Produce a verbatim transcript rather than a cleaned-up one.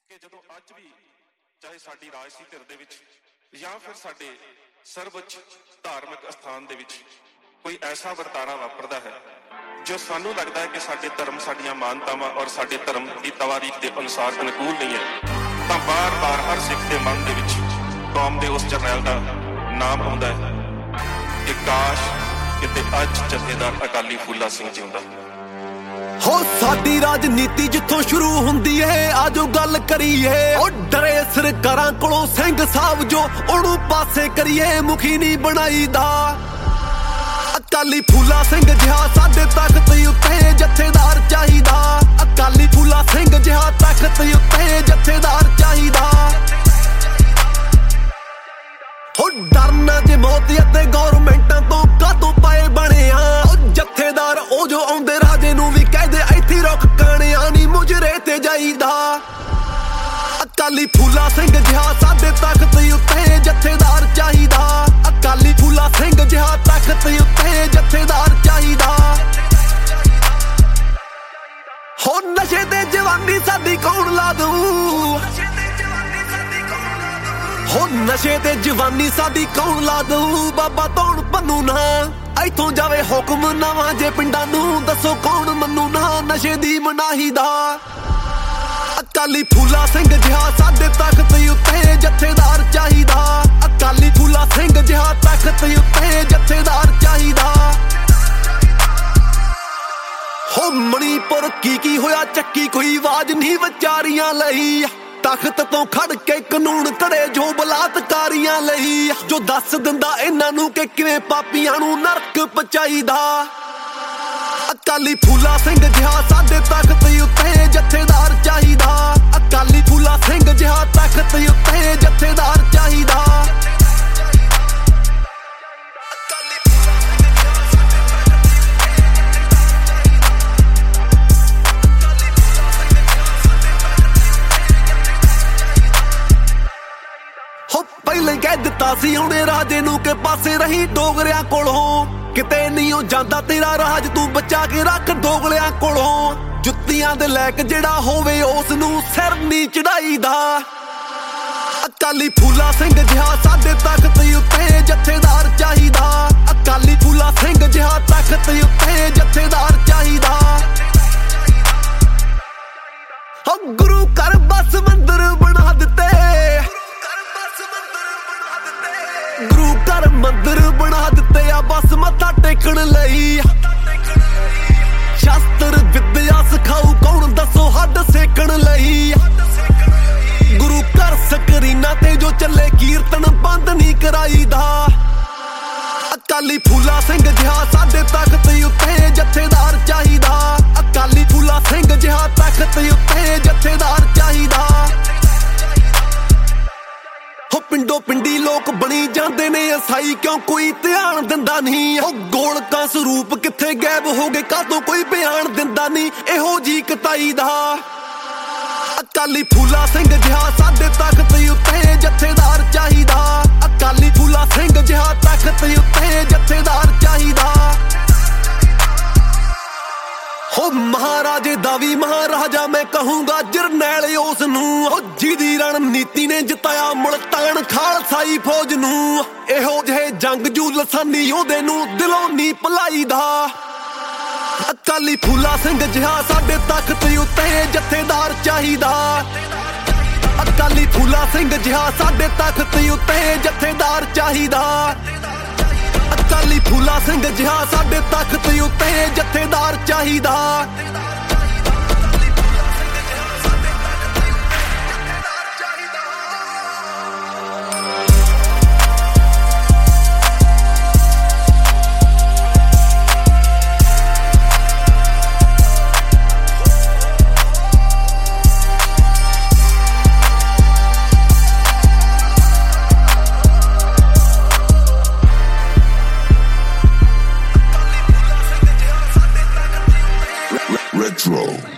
ਕਿ ਜਦੋਂ ਅੱਜ ਵੀ ਚਾਹੇ ਸਾਡੀ ਰਾਜਸੀ ਧਿਰ ਦੇ ਵਿੱਚ ਜਾਂ ਫਿਰ ਸਾਡੇ ਸਰਵਉੱਚ ਧਾਰਮਿਕ ਅਸਥਾਨ ਦੇ ਵਿੱਚ ਕੋਈ ਐਸਾ ਵਰਤਾਰਾ ਵਾਪਰਦਾ ਹੈ ਜੋ ਸਾਨੂੰ ਲੱਗਦਾ ਹੈ ਕਿ ਸਾਡੇ ਧਰਮ ਸਾਡੀਆਂ ਮਾਨਤਾਵਾਂ ਔਰ ਸਾਡੇ ਧਰਮ ਦੀ ਤਵਾਰੀਖ ਦੇ ਅਨੁਸਾਰ ਅਨੁਕੂਲ ਨਹੀਂ ਹੈ, ਤਾਂ ਬਾਰ-ਬਾਰ ਹਰ ਸਿੱਖ ਦੇ ਮਨ ਦੇ ਵਿੱਚ ਕੌਮ ਦੇ ਉਸ ਜਰਨੈਲ ਦਾ ਨਾਮ ਆਉਂਦਾ ਹੈ ਕਿ ਕਾਸ਼ ਕਿਤੇ ਅੱਜ ਜਥੇਦਾਰ ਅਕਾਲੀ ਫੂਲਾ ਸਿੰਘ ਜਿਉਂਦਾ। ਹੋ ਸਾਡੀ ਰਾਜਨੀਤੀ ਜਿੱਥੋਂ ਸ਼ੁਰੂ ਹੁੰਦੀ ਏ, ਆਜੋ ਗੱਲ ਕਰੀਏ। ਉਹ ਡਰੇ ਸਰਕਾਰਾਂ ਕੋਲੋਂ ਸਿੰਘ ਸਾਹਿਬ ਜੋ ਉਹਨੂੰ ਪਾਸੇ ਕਰੀਏ, ਮੁਖੀ ਨਹੀਂ ਬਣਾਈਦਾ ਅਕਾਲੀ ਫੂਲਾ ਸਿੰਘ ਜਿਹਾ ਸਾਡੇ ਤਖਤ ਉੱਤੇ ਜਥੇਦਾਰ ਚਾਹੀਦਾ। ਅਕਾਲੀ ਫੂਲਾ ਸਿੰਘ ਜਿਹਾ ਤਖਤ ਉੱਤੇ ਜਥੇਦਾਰ ਚਾਹੀਦਾ। ਹੋ ਡਰਨਾ ਜੇ ਮੌਤ ਅਤੇ ਗੌਰਮੈਂਟਾਂ ਤੋਂ ਕਾਹਤੋਂ ਪਏ ਬਣਿਆ। ਉਹ ਜਥੇਦਾਰ ਉਹ ਜੋ ਆਉਂਦੇ ਰਾਜੇ ਨੂੰ ਵੀ ਕਹਦੇ ਇੱਥੇ ਰੁਕ ਕਾਣਿਆ ਨੀ ਮੁਜਰੇ ਤੇ ਜਾਈਦਾ। ਅਕਾਲੀ ਫੂਲਾ ਸਿੰਘ ਜਿਹਾ ਸਾਡੇ ਤਖਤ ਉੱਤੇ ਜਥੇਦਾਰ ਚਾਹੀਦਾ। ਅਕਾਲੀ ਫੂਲਾ ਸਿੰਘ ਜਿਹਾ ਤਖਤ ਉੱਤੇ ਜਥੇਦਾਰ ਚਾਹੀਦਾ। ਹੋ ਨਸ਼ੇ ਤੇ ਜਵਾਨੀ ਸਾਡੀ ਕੌਣ ਲਾ ਦੂ। ਹੋ ਨਸ਼ੇ ਤੇ ਜਵਾਨੀ ਸਾਡੀ ਕੌਣ ਲਾ ਦੂ। ਬਾਬਾ ਤੌਣ ਪੰਨੂ ਨਾ ਇੱਥੋਂ ਜਾਵੇ ਹੁਕਮ ਨਵਾਂ ਜੇ ਪਿੰਡਾਂ ਨੂੰ, ਦੱਸੋ ਕੌਣ ਮੰਨੂ ਨਾ ਨਸ਼ੇ ਦੀ ਮਨਾਹੀ ਦਾ। ਅਕਾਲੀ ਫੂਲਾ ਸਿੰਘ ਜਿਹਾ ਸਾਡੇ ਤਖਤ ਉੱਤੇ ਜਥੇਦਾਰ ਚਾਹੀਦਾ। ਅਕਾਲੀ ਫੂਲਾ ਸਿੰਘ ਜਿਹਾ ਤਖਤ ਉੱਤੇ ਜਥੇਦਾਰ ਚਾਹੀਦਾ। ਹੋ ਮਣੀਪੁਰ ਕੀ ਕੀ ਹੋਇਆ ਚੱਕੀ ਕੋਈ ਆਵਾਜ਼ ਨਹੀਂ ਵਿਚਾਰੀਆਂ ਲਈ। ਤਖਤ ਤੋਂ ਖੜ ਕੇ ਕਾਨੂੰਨ ਘੜੇ ਜੋ ਬਲਾਤਕਾਰੀਆਂ ਲਈ, ਜੋ ਦੱਸ ਦਿੰਦਾ ਇਹਨਾਂ ਨੂੰ ਕਿ ਕਿਵੇਂ ਪਾਪੀਆਂ ਨੂੰ ਨਰਕ ਪਹੁੰਚਾਈਦਾ। ਅਕਾਲੀ ਫੂਲਾ ਸਿੰਘ ਜਿਹਾ ਸਾਡੇ ਤਖਤ ਉੱਤੇ ਜਥੇਦਾਰ ਚਾਹੀਦਾ। ਅਕਾਲੀ ਫੂਲਾ ਸਿੰਘ ਜਿਹਾ ਤਖਤ ਉੱਤੇ ਜਥੇਦਾਰ ਚਾਹੀਦਾ। ਪਹਿਲੇ ਕਹਿ ਦਿੱਤਾ ਸੀ ਉਹਨੇ ਰਾਜੇ ਨੂੰ ਕਿ ਪਾਸੇ ਰਹੀ ਡੋਗਰਿਆਂ ਕੋਲੋਂ, ਕਿਤੇ ਨਹੀਂ ਉਹ ਜਾਂਦਾ ਤੇਰਾ ਰਾਜ ਤੂੰ ਬਚਾ ਕੇ ਰੱਖ ਦੋਗਲਿਆਂ ਕੋਲੋਂ। ਜੁੱਤੀਆਂ ਦੇ ਲੈਕ ਜਿਹੜਾ ਹੋਵੇ ਉਸ ਨੂੰ ਸਿਰ ਨਹੀਂ ਚੜਾਈਦਾ। ਅਕਾਲੀ ਫੂਲਾ ਸਿੰਘ ਜਿਹਾ ਸਾਡੇ ਤਖਤ ਉੱਤੇ ਜਥੇਦਾਰ ਚਾਹੀਦਾ। ਅਕਾਲੀ ਫੂਲਾ ਸਿੰਘ ਜਿਹਾ ਤਖਤ ਉੱਤੇ ਜਥੇਦਾਰ ਚਾਹੀਦਾ। ਹੋ ਗੁਰੂ ਘਰ ਬਸ ਮੰਦਰ ਬਣਾ ਦਿੱਤੇ, ਗੁਰੂ ਘਰ ਮੰਦਰ ਬਣਾ ਦਿੱਤੇ ਆ ਬਸ ਮੱਥਾ ਟੇਕਣ ਲਈ। ਸ਼ਾਸਤਰ ਵਿਦਿਆ ਸਿਖਾਊ ਕੌਣ ਦੱਸੋ ਹੱਡ ਸੇਕਣ ਲਈ। ਗੁਰੂ ਘਰ ਸਕਰੀਨਾਂ ਤੇ ਜੋ ਚੱਲੇ ਕੀਰਤਨ ਬੰਦ ਨਹੀਂ ਕਰਾਈਦਾ। ਅਕਾਲੀ ਫੂਲਾ ਸਿੰਘ ਜਿਹਾ ਸਾਡੇ ਤਖਤ ਉੱਤੇ ਜਥੇਦਾਰ ਚਾਹੀਦਾ। ਅਕਾਲੀ ਫੂਲਾ ਸਿੰਘ ਜਿਹਾ ਤਖਤ ਉੱਤੇ ਜਥੇਦਾਰ ਚਾਹੀਦਾ। ਹੋ ਪਿੰਡੋ ਪਿੰਡੀ ਲੋਕ ਬਣੀ ਜਾਂਦੇ ਨੇ ਅਸਾਈ, ਕਿਉਂ ਕੋਈ ਧਿਆਨ ਦਿੰਦਾ ਨਹੀਂ। ਉਹ ਗੋਲਕਾਂ ਸਰੂਪ ਕਿੱਥੇ ਗਾਇਬ ਹੋ ਗਏ, ਕਾਹਤੋਂ ਕੋਈ ਬਿਆਨ ਦਿੰਦਾ ਨਹੀਂ ਇਹੋ ਜੀ ਕਤਾਈ ਦਾ। ਅਕਾਲੀ ਫੂਲਾ ਸਿੰਘ ਜਿਹਾ ਸਾਡੇ ਤਖਤ ਉੱਤੇ ਜਥੇਦਾਰ ਚਾਹੀਦਾ। ਅਕਾਲੀ ਫੂਲਾ ਸਿੰਘ ਜਿਹਾ ਤਖਤ ਉੱਤੇ ਜਥੇਦਾਰ ਚਾਹੀਦਾ। ਹੋ ਮਹਾਰਾਜੇ ਦਾ ਵੀ ਮਹਾਰਾਜਾ ਮੈਂ ਕਹੂੰਗਾ ਜਰਨੈਲ ਉਸ ਨੂੰ, ਜਿਹਦੀ ਰਣਨੀਤੀ ਨੇ ਜਿਤਾਇਆ ਮੁਲਤਾਨ ਖਾਲਸਾਈ ਫੌਜ ਨੂੰ। ਇਹੋ ਜਿਹੇ ਜੰਗਜੂ ਲਸਾਨੀ ਉਹਦੇ ਨੂੰ ਦਿਲੋਂ ਨੀ ਭੁਲਾਈਦਾ। ਅਕਾਲੀ ਫੂਲਾ ਸਿੰਘ ਜਿਹਾ ਸਾਡੇ ਤਖਤ ਉੱਤੇ ਜਥੇਦਾਰ ਚਾਹੀਦਾ। ਅਕਾਲੀ ਫੂਲਾ ਸਿੰਘ ਜਿਹਾ ਸਾਡੇ ਤਖਤ ਉੱਤੇ ਜਥੇਦਾਰ ਚਾਹੀਦਾ। ਅਕਾਲੀ ਫੂਲਾ ਸਿੰਘ ਜਿਹਾ ਸਾਡੇ ਤਖਤ ਉੱਤੇ ਜਥੇਦਾਰ ਚਾਹੀਦਾ। Retro.